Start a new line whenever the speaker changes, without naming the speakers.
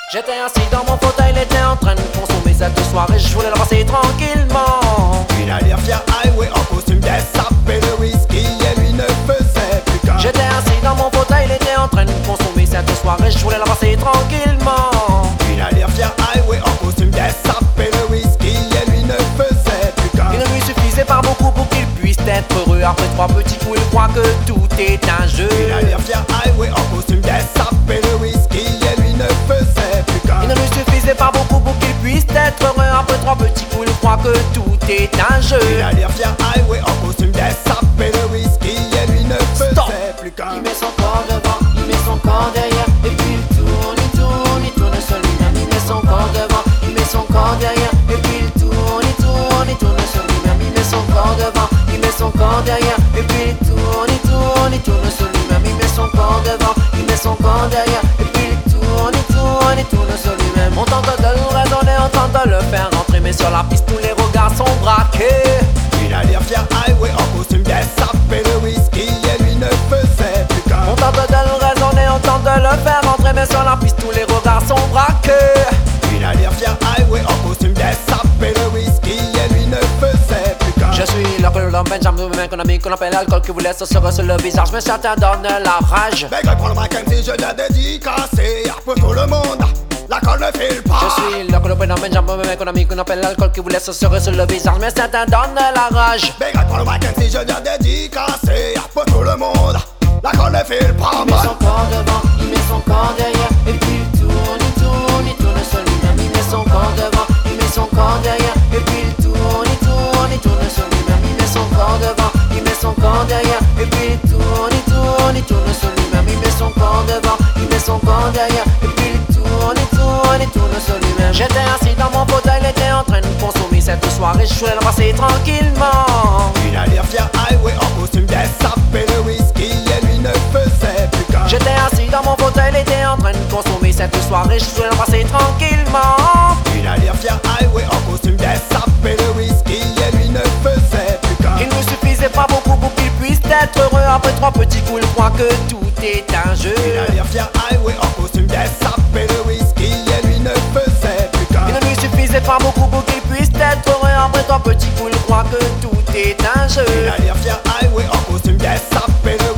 J'étais assis dans mon fauteuil, il était en train de consommer cette soirée, je voulais le passer tranquillement.
Une allure fière highway en costume des sapes et le whisky et lui ne faisait plus qu'un.
J'étais assis dans mon fauteuil, il était en train de consommer cette soirée, je voulais le passer tranquillement.
Une allure fière highway en costume des sapes et le whisky et lui ne faisait plus qu'un.
Il ne lui suffisait pas beaucoup pour qu'il puisse être heureux. Après 3 petits coups, il croit que tout est un jeu.
Une allure fière highway en costume des sapes et le whisky et lui ne faisait plus qu'un.
Il ne lui suffisait pas beaucoup pour qu'il puisse être heureux. Après 3 petits coups, il croit que tout est un jeu.
Une allure fière highway en costume des sapes et le whisky et lui ne faisait plus qu'un.
Il met son corps devant, il met son corps derrière, et puis il tourne, il tourne, il tourne sur lui-même. Il met son corps devant, il met son corps derrière, et puis il tourne, il tourne, il tourne sur lui-même. Il met son corps devant, il met son corps derrière, et puis il tourne, il tourne, il tourne sur lui-même. Il met son corps devant, il met son corps derrière, et puis il tourne, il tourne, il tourne sur lui-même. On tente de le raisonner, on tente de le faire rentrer, mais sur la piste tous les regards sont braqués.
Une allure fière highway en costume des sapes et le whisky et lui ne faisait plus qu'un.
On tente de le raisonner, on tente de le faire rentrer, mais sur la piste tous les regards sont braqués.
Une allure fière highway en costume des sapes et le whisky et lui ne faisait plus qu'un.
Je suis le colon Benjamin, qu'on a mis, qu'on appelle l'alcool qui vous laisse sur le visage, mais certains donnent la rage.
Bégay pour le Mackenzie, je l'ai dédicacé pour tout le monde. L'alcool ne file pas.
Je suis le colon Benjamin, qu'on a mis, qu'on appelle l'alcool qui vous laisse sur le visage, mais certains donnent la rage.
Bégay pour le Mackenzie, je l'ai dédicacé pour tout le monde. L'alcool ne file pas.
Il met son corps devant, il met son corps derrière, et puis il tourne, il tourne, il tourne sur lui-même. Il met son corps devant, il met son corps derrière, et puis il tourne, il tourne, il tourne sur lui-même. Il met son corps devant, il met son corps derrière, et puis il tourne, il tourne, il tourne sur lui-même. Il met son corps devant, il met son corps derrière, et puis il tourne, il tourne, il tourne sur lui-même. J'étais assis dans mon fauteuil, il était en train de consommer cette soirée, je voulais le passer tranquillement.
Une allure fière highway en costume des sapes et le whisky et lui ne faisait plus qu'un.
J'étais assis dans mon fauteuil, il était en train de consommer cette soirée, je voulais le passer tranquillement.
Une allure fière highway en costume des sapes et le whisky et lui ne faisait plus qu'un.
Il ne suffisait pas beaucoup pour qu'il puisse être heureux. Après 3 petits coups, il croit que tout est un jeu.
Une allure fière highway en costume des sapes et le whisky et lui ne faisait plus qu'un.
Il ne lui suffisait pas beaucoup pour qu'il puisse être heureux. Après 3 petits coups, il croit que tout est un jeu.
Une allure fière highway en costume des sapes et le